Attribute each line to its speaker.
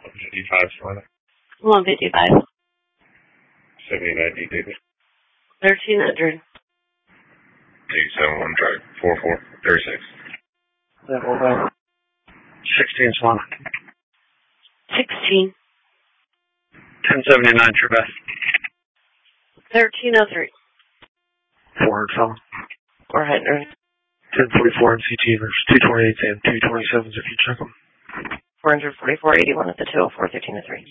Speaker 1: 155 Swan.
Speaker 2: 155.
Speaker 1: 79 D David.
Speaker 2: 1300.
Speaker 1: 271 drive. 4436.
Speaker 3: Level 16 Swan.
Speaker 2: 16.
Speaker 3: 1079 Trebeth.
Speaker 2: 1303.
Speaker 3: 400 Felon.
Speaker 2: 400.
Speaker 3: 1044 MCT. There's 228s and 227s if you check them.
Speaker 2: 444.81 at the 204, 1303.